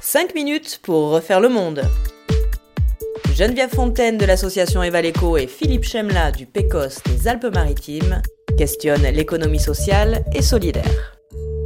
5 minutes pour refaire le monde. Geneviève Fontaine de l'association Evaleco et Philippe Chemla du PECOS des Alpes-Maritimes questionnent l'économie sociale et solidaire.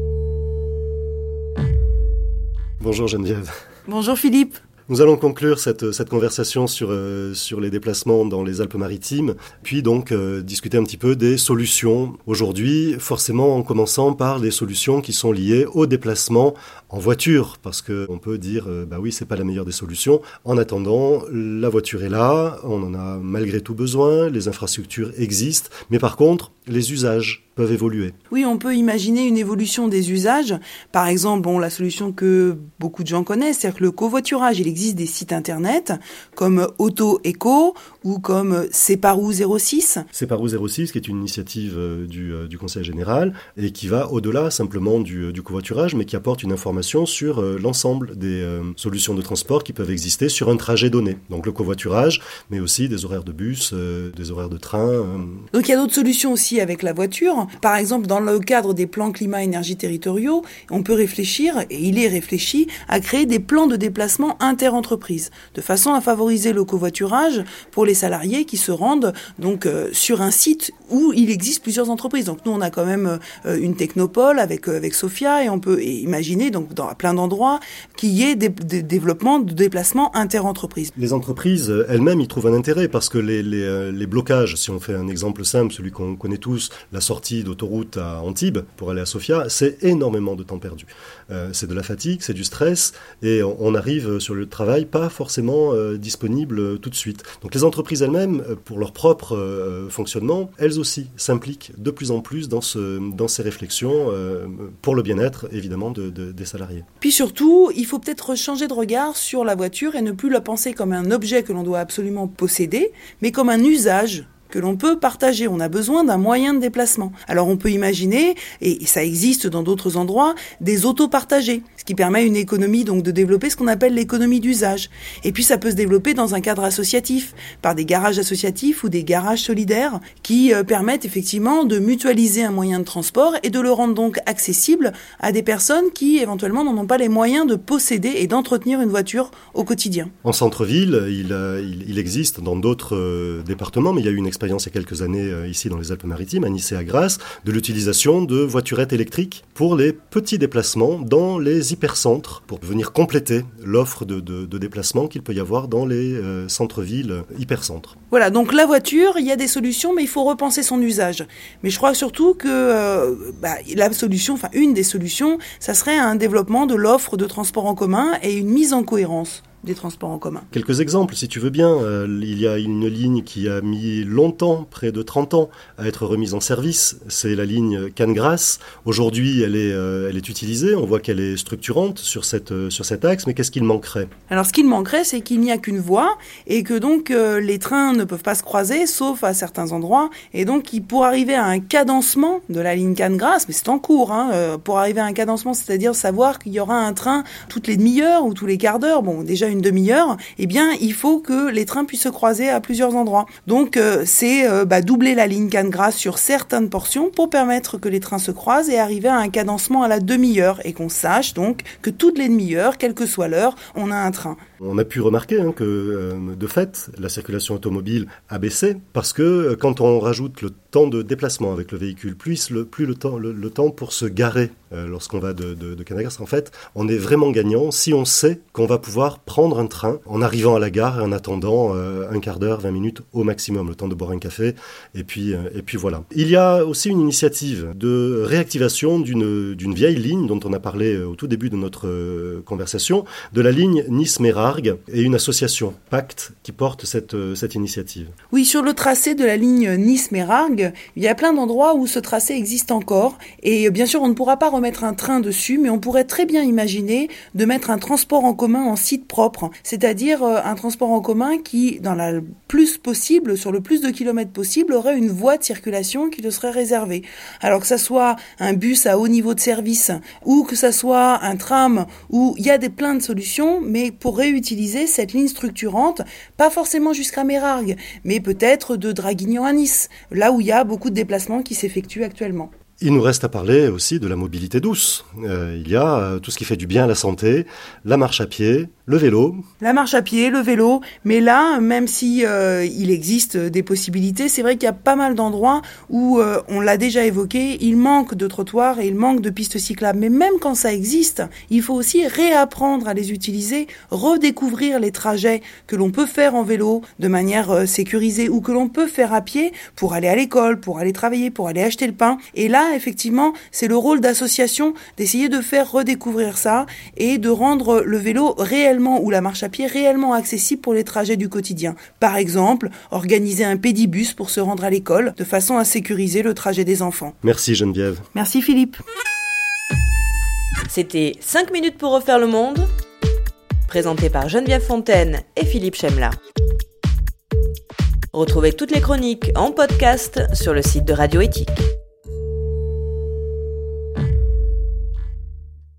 Bonjour Geneviève. Bonjour Philippe. Nous allons conclure cette conversation sur les déplacements dans les Alpes-Maritimes, puis donc discuter un petit peu des solutions aujourd'hui, forcément en commençant par les solutions qui sont liées au déplacement en voiture, parce qu'on peut dire, oui, c'est pas la meilleure des solutions. En attendant, la voiture est là, on en a malgré tout besoin, les infrastructures existent, mais par contre, les usages peuvent évoluer. Oui, on peut imaginer une évolution des usages. Par exemple, la solution que beaucoup de gens connaissent, c'est-à-dire que le covoiturage, il existe des sites internet comme AutoEco ou comme Separou 06. Separou 06, qui est une initiative du Conseil général et qui va au-delà simplement du covoiturage, mais qui apporte une information sur l'ensemble des solutions de transport qui peuvent exister sur un trajet donné. Donc le covoiturage, mais aussi des horaires de bus, des horaires de train. Donc il y a d'autres solutions aussi avec la voiture. Par exemple, dans le cadre des plans climat-énergie territoriaux, on peut réfléchir, et il est réfléchi, à créer des plans de déplacement interentreprises, de façon à favoriser le covoiturage pour les salariés qui se rendent donc sur un site où il existe plusieurs entreprises. Donc nous, on a quand même une technopole avec Sophia, et on peut imaginer donc à plein d'endroits qu'il y ait des développements de déplacements interentreprises. Les entreprises elles-mêmes y trouvent un intérêt parce que les blocages, si on fait un exemple simple, celui qu'on connaît tous, la sortie d'autoroute à Antibes pour aller à Sofia, c'est énormément de temps perdu. C'est de la fatigue, c'est du stress, et on arrive sur le travail pas forcément disponible tout de suite. Donc les entreprises elles-mêmes, pour leur propre fonctionnement, elles aussi s'impliquent de plus en plus dans ces réflexions pour le bien-être, évidemment, des salariés. Puis surtout, il faut peut-être changer de regard sur la voiture et ne plus la penser comme un objet que l'on doit absolument posséder, mais comme un usage que l'on peut partager. On a besoin d'un moyen de déplacement. Alors on peut imaginer, et ça existe dans d'autres endroits, des autos partagées, ce qui permet une économie donc de développer ce qu'on appelle l'économie d'usage. Et puis ça peut se développer dans un cadre associatif, par des garages associatifs ou des garages solidaires qui permettent effectivement de mutualiser un moyen de transport et de le rendre donc accessible à des personnes qui éventuellement n'en ont pas les moyens de posséder et d'entretenir une voiture au quotidien. En centre-ville, il existe dans d'autres départements, mais il y a eu une expérience il y a quelques années ici dans les Alpes-Maritimes, à Nice et à Grasse, de l'utilisation de voiturettes électriques pour les petits déplacements dans les hypercentres, pour venir compléter l'offre de déplacement qu'il peut y avoir dans les centres-villes hypercentres. Voilà, donc la voiture, il y a des solutions, mais il faut repenser son usage. Mais je crois surtout que une des solutions, ça serait un développement de l'offre de transport en commun et une mise en cohérence des transports en commun. Quelques exemples, si tu veux bien. Il y a une ligne qui a mis longtemps, près de 30 ans, à être remise en service. C'est la ligne Cannes-Grasse. Aujourd'hui, elle est utilisée. On voit qu'elle est structurante sur cet axe. Mais qu'est-ce qu'il manquerait ? Alors, ce qu'il manquerait, c'est qu'il n'y a qu'une voie et que donc les trains ne peuvent pas se croiser, sauf à certains endroits. Et donc, pour arriver à un cadencement de la ligne Cannes-Grasse, mais c'est en cours, pour arriver à un cadencement, c'est-à-dire savoir qu'il y aura un train toutes les demi-heures ou tous les quarts d'heure. Bon, déjà une demi-heure, il faut que les trains puissent se croiser à plusieurs endroits. Donc, c'est doubler la ligne Cannes-Grasse sur certaines portions pour permettre que les trains se croisent et arriver à un cadencement à la demi-heure et qu'on sache donc que toutes les demi-heures, quelle que soit l'heure, on a un train. On a pu remarquer que, de fait, la circulation automobile a baissé parce que quand on rajoute le temps de déplacement avec le véhicule, plus le temps pour se garer lorsqu'on va de Cannes-Grasse, en fait, on est vraiment gagnant si on sait qu'on va pouvoir prendre un train en arrivant à la gare et en attendant un quart d'heure, 20 minutes au maximum, le temps de boire un café, et puis voilà. Il y a aussi une initiative de réactivation d'une vieille ligne dont on a parlé au tout début de notre conversation, de la ligne Nice-Mérargues, et une association, Pacte, qui porte cette initiative. Oui, sur le tracé de la ligne Nice-Mérargues, il y a plein d'endroits où ce tracé existe encore. Et bien sûr, on ne pourra pas remettre un train dessus, mais on pourrait très bien imaginer de mettre un transport en commun en site propre. C'est-à-dire un transport en commun qui, sur le plus de kilomètres possible, aurait une voie de circulation qui le serait réservée. Alors que ça soit un bus à haut niveau de service, ou que ça soit un tram, où il y a plein de solutions, mais pour réutiliser cette ligne structurante, pas forcément jusqu'à Mérargues, mais peut-être de Draguignan à Nice, là où il y a beaucoup de déplacements qui s'effectuent actuellement. Il nous reste à parler aussi de la mobilité douce. Il y a tout ce qui fait du bien à la santé, la marche à pied, le vélo. La marche à pied, le vélo, mais là, même si il existe des possibilités, c'est vrai qu'il y a pas mal d'endroits où, on l'a déjà évoqué, il manque de trottoirs et il manque de pistes cyclables. Mais même quand ça existe, il faut aussi réapprendre à les utiliser, redécouvrir les trajets que l'on peut faire en vélo de manière sécurisée ou que l'on peut faire à pied pour aller à l'école, pour aller travailler, pour aller acheter le pain. Et là, effectivement, c'est le rôle d'association d'essayer de faire redécouvrir ça et de rendre le vélo réellement ou la marche à pied réellement accessible pour les trajets du quotidien. Par exemple, organiser un pédibus pour se rendre à l'école de façon à sécuriser le trajet des enfants. Merci Geneviève. Merci Philippe. C'était 5 minutes pour refaire le monde, présenté par Geneviève Fontaine et Philippe Chemla. Retrouvez toutes les chroniques en podcast sur le site de Radio Éthique.